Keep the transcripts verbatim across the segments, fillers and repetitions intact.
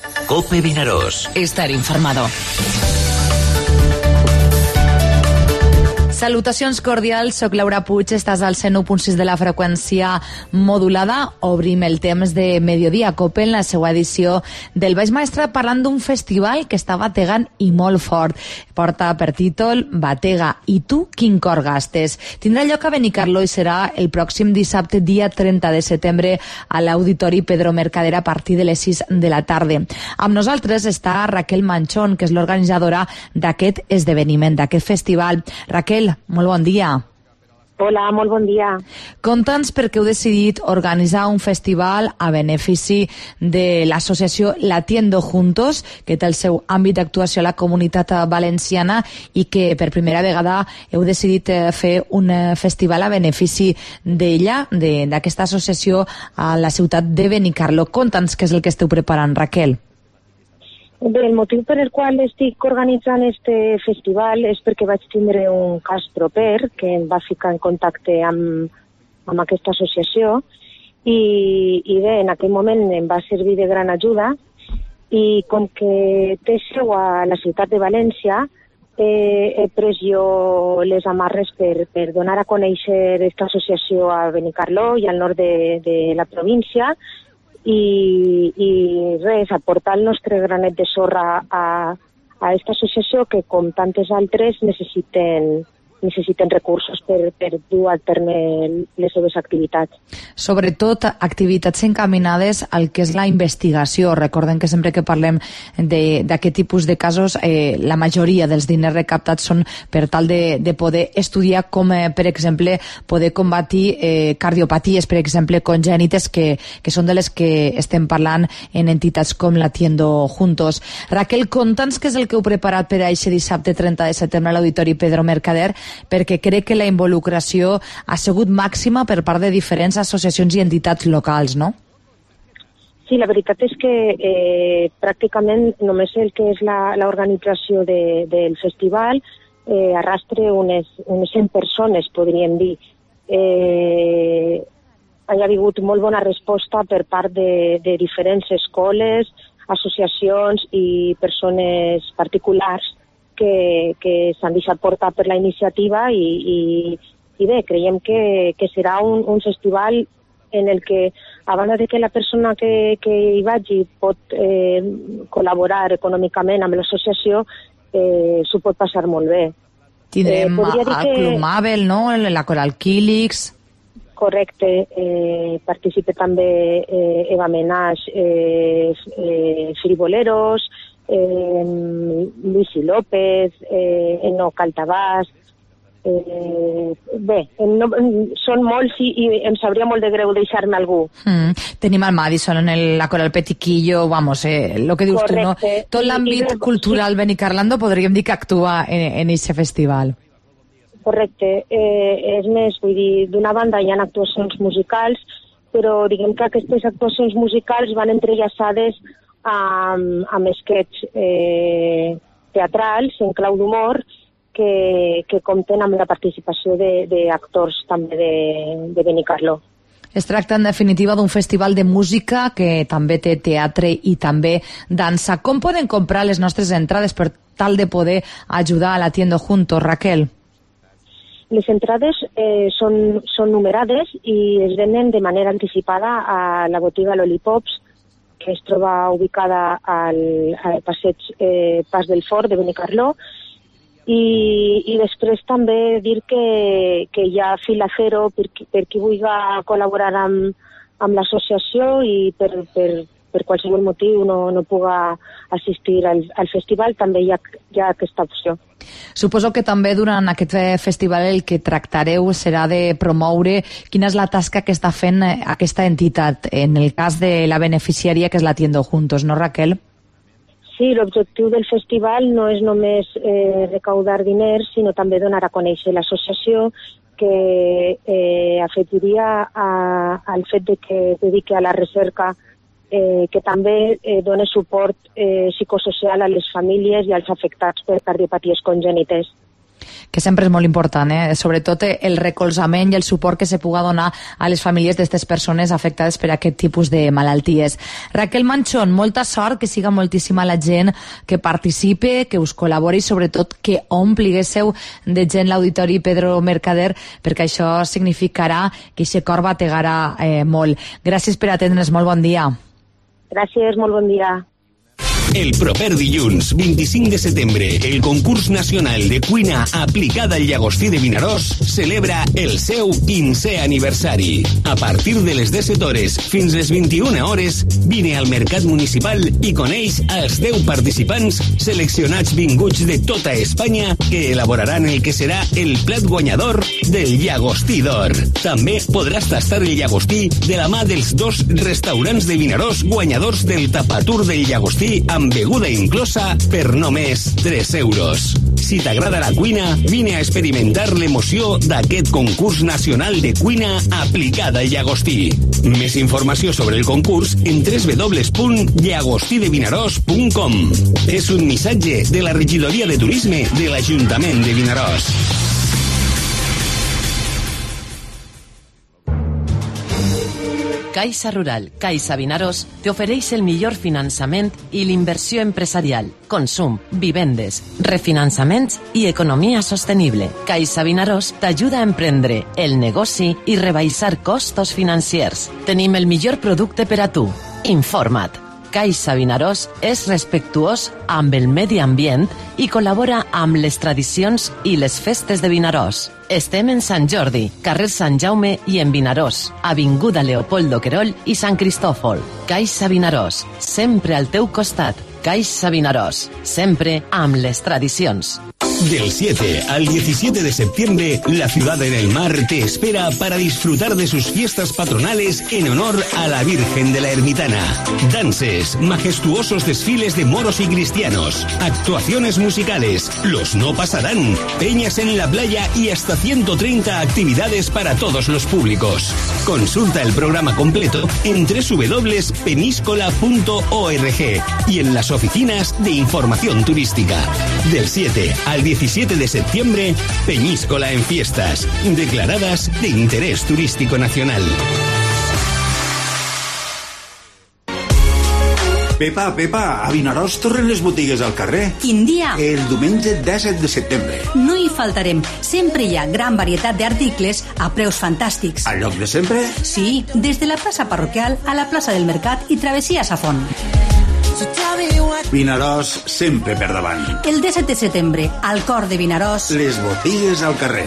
COPE Vinaròs. Estar informado. Salutacions cordials, soc Laura Puig, estàs al cent u punt sis de la freqüència modulada. Obrim el temps de Mediodía COPE en la seva edició del Baix Maestre parlant d'un festival que està bategant i molt fort. Porta per títol Batega i tu quin cor gastes. Tindrà lloc a Benicarló i serà el pròxim dissabte dia trenta de setembre a l'Auditori Pedro Mercader a partir de les sis de la tarda. Amb nosaltres està Raquel Manchón, que és l'organitzadora d'aquest esdeveniment, d'aquest festival. Raquel, molt bon dia. Hola, molt bon dia. Conta'ns per què heu decidit organitzar un festival a benefici de l'associació Latiendo Juntos, que té el seu àmbit d'actuació a la comunitat valenciana i que per primera vegada heu decidit fer un festival a benefici d'ella, d'aquesta associació a la ciutat de Benicarló. Conta'ns què és el que esteu preparant, Raquel. Bé, el motiu per el qual estic organitzant este festival és perquè vaig tindre un cas proper que em va ficar en contacte amb, amb aquesta associació i, i bé, en aquell moment em va servir de gran ajuda i com que té seu a la ciutat de València, eh, he pres jo les amarres per, per donar a conèixer aquesta associació a Benicarló i al nord de, de la província i, i res, aportar el nostre granet de sorra a, a aquesta associació que, com tantes altres, necessiten, necessiten recursos per, per dur a terme les seves activitats. Sobretot activitats encaminades al que és la investigació. Recordem que sempre que parlem d'aquest tipus de casos, eh, la majoria dels diners recaptats són per tal de, de poder estudiar com, eh, per exemple, poder combatir eh, cardiopaties, per exemple, congènites, que, que són de les que estem parlant en entitats com Latiendo Juntos. Raquel, conta'ns què és el que heu preparat per a aquest dissabte trenta de setembre a l'Auditori Pedro Mercader, perquè crec que la involucració ha sigut màxima per part de diferents associacions i entitats locals, no? Sí, la veritat és que eh, pràcticament només el que és l'organització de, del festival eh, arrastre unes, unes cent persones, podríem dir. Eh, hi ha hagut molt bona resposta per part de, de diferents escoles, associacions i persones particulars que, que s'han deixat portar per la iniciativa i, i, i bé, creiem que, que serà un, un festival en el que, a banda de que la persona que, que hi vagi pot eh, col·laborar econòmicament amb l'associació, eh, s'ho pot passar molt bé. Tindrem eh, el que... Club Mabel, no? La Coral Quílix. Correcte. Eh, participa també eh, Eva Menage, eh, eh, Friboleros, Eh, Luisi López, eh, Eno Caltabàs, eh, bé, no, són molts i, i em sabria molt de greu deixar-me algú. Mm, tenim el Madison, en el, la Coral Petiquillo, vamos, eh, lo que dius Correcte. Tu, no? Tot l'àmbit cultural sí. Benicarlando podríem dir que actua en aquest festival. Correcte, eh, és més, vull dir, d'una banda hi ha actuacions musicals, però diguem que aquestes actuacions musicals van entrellaçades amb, amb esquets eh, teatrals en clau d'humor que, que compten amb la participació d'actors també de, de Benicarló. Es tracta en definitiva d'un festival de música que també té teatre i també dansa. Com poden comprar les nostres entrades per tal de poder ajudar a Latiendo Juntos, Raquel? Les entrades eh, són, són numerades i es venen de manera anticipada a la botiga Lollipops, que es troba ubicada al, al passeig eh, Pas del Fort de Benicarló, i, i després també dir que, que hi ha fila zero per, per qui vulgui col·laborar amb, amb l'associació i per, per, per qualsevol motiu no, no puga assistir al, al festival, també hi ha, hi ha aquesta opció. Suposo que també durant aquest festival el que tractareu serà de promoure quina és la tasca que està fent aquesta entitat, en el cas de la beneficiària que és Latiendo Juntos, no, Raquel? Sí, l'objectiu del festival no és només eh, recaudar diners, sinó també donar a conèixer l'associació que eh, afectaria a, al fet de que es dediqui a la recerca, eh, que també eh, dona suport eh, psicosocial a les famílies i als afectats per cardiopaties congènites. Que sempre és molt important, eh? Sobretot el recolzament i el suport que se puga donar a les famílies d'aquestes persones afectades per aquest tipus de malalties. Raquel Manchón, molta sort, que siga moltíssima la gent que participe, que us col·labori i sobretot que ompliguéssiu de gent l'Auditori Pedro Mercader, perquè això significarà que aquest cor bategarà eh, molt. Gràcies per atendre'ns, molt bon dia. Gràcies, molt bon dia. El proper dilluns, vint-i-cinc de setembre, el concurs nacional de cuina aplicada al llagostí de Vinaròs celebra el seu quinzè aniversari. A partir de les disset hores fins les vint-i-una hores, vine al Mercat Municipal i coneix els deu participants seleccionats vinguts de tota Espanya que elaboraran el que serà el plat guanyador del llagostí d'or. També podràs tastar el llagostí de la mà dels dos restaurants de Vinaròs guanyadors del tapatur del llagostí amb beguda inclosa per només tres euros. Si t'agrada la cuina, vine a experimentar l'emoció d'aquest concurs nacional de cuina aplicada al llagostí. Més informació sobre el concurs en w w w punt llagostí de vinaròs punt com. És un missatge de la Regidoria de Turisme de l'Ajuntament de Vinaròs. Caixa Rural, Caixa Vinaròs, te ofereix el millor finançament i l'inversió empresarial, consum, vivendes, refinançaments i economia sostenible. Caixa Vinaròs t'ajuda a emprendre el negoci i rebaixar costos financiers. Tenim el millor producte per a tu. Informa't. Caixa Vinaròs és respectuós amb el medi ambient i col·labora amb les tradicions i les festes de Vinaròs. Estem en Sant Jordi, carrer Sant Jaume i en Vinaròs, avinguda Leopoldo Querol i Sant Cristòfol. Caixa Vinaròs, sempre al teu costat. Caixa Vinaròs, sempre amb les tradicions. Del siete al diecisiete de septiembre, la ciudad en el mar te espera para disfrutar de sus fiestas patronales en honor a la Virgen de la Ermitana. Dances, majestuosos desfiles de moros y cristianos, actuaciones musicales, los no pasarán, peñas en la playa y hasta ciento treinta actividades para todos los públicos. Consulta el programa completo en w w w punto peníscola punto org y en las oficinas de información turística. Del siete al diecisiete de septiembre, Peñíscola en fiestas, declaradas de interés turístico nacional. Pepa, Pepa, a Vinaròs tornen les botigues al carrer. Quin dia? El diumenge disset de setembre. No hi faltarem. Sempre hi ha gran varietat d'articles a preus fantàstics. Al lloc de sempre? Sí, des de la plaça parroquial a la plaça del Mercat i travessia a Safont. Vinaròs sempre per davant. El disset de setembre, al cor de Vinaròs, les botigues al carrer.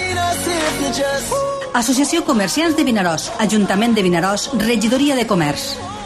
Associació Comerciants de Vinaròs, Ajuntament de Vinaròs, Regidoria de Comerç.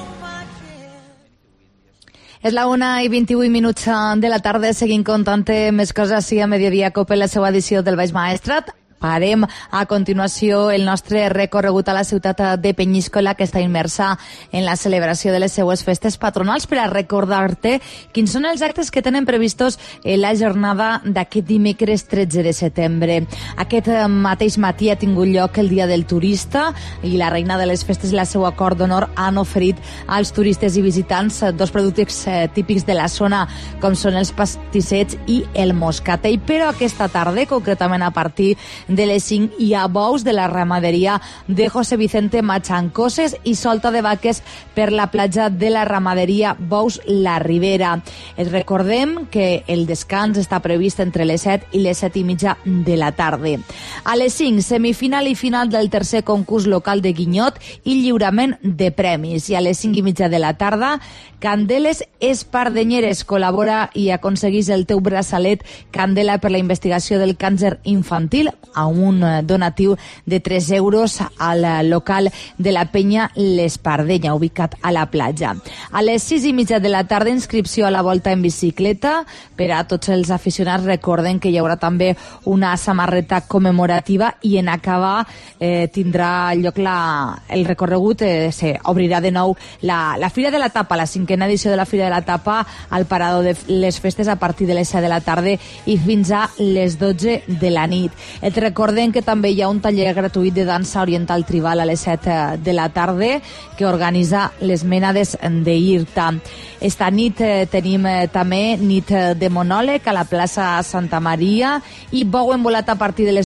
És la una i vint-i-vuit minuts de la tarda, seguint comptant més coses així a Mediodía Cope, la seva edició del Baix Maestrat. Farem a continuació el nostre recorregut a la ciutat de Peñíscola, que està immersa en la celebració de les seues festes patronals, per a recordar-te quins són els actes que tenen previstos en la jornada d'aquest dimecres tretze de setembre. Aquest mateix matí ha tingut lloc el Dia del Turista i la reina de les festes i la seva cort d'honor han oferit als turistes i visitants dos productes típics de la zona, com són els pastissets i el moscatell. Però aquesta tarda, concretament a partir de les cinc, hi ha bous de la ramaderia de José Vicente Machancoses i solta de vaques per la platja de la ramaderia Bous La Ribera. Es recordem que el descans està previst entre les set i les set i mitja de la tarda. A les cinc, semifinal i final del tercer concurs local de Guinyot i lliurament de premis. I a les cinc i mitja de la tarda, Candeles Espardenyeres col·labora i aconseguís el teu braçalet Candela per la investigació del càncer infantil a un donatiu de tres euros al local de la penya L'Espardenya, ubicat a la platja. A les sis i mitja de la tarda, inscripció a la volta en bicicleta. Per a tots els aficionats, recorden que hi haurà també una samarreta commemorativa i en acabar eh, tindrà lloc la, el recorregut, eh, se obrirà de nou la, la Fira de la Tapa, la cinquena edició de la Fira de la Tapa al Parador de les Festes a partir de les set de la tarda i fins a les dotze de la nit. El recordem que també hi ha un taller gratuït de dansa oriental tribal a les set de la tarda que organitza les Mènades d'Irta. Esta nit eh, tenim eh, també nit de monòleg a la plaça Santa Maria i bou envolat a partir de les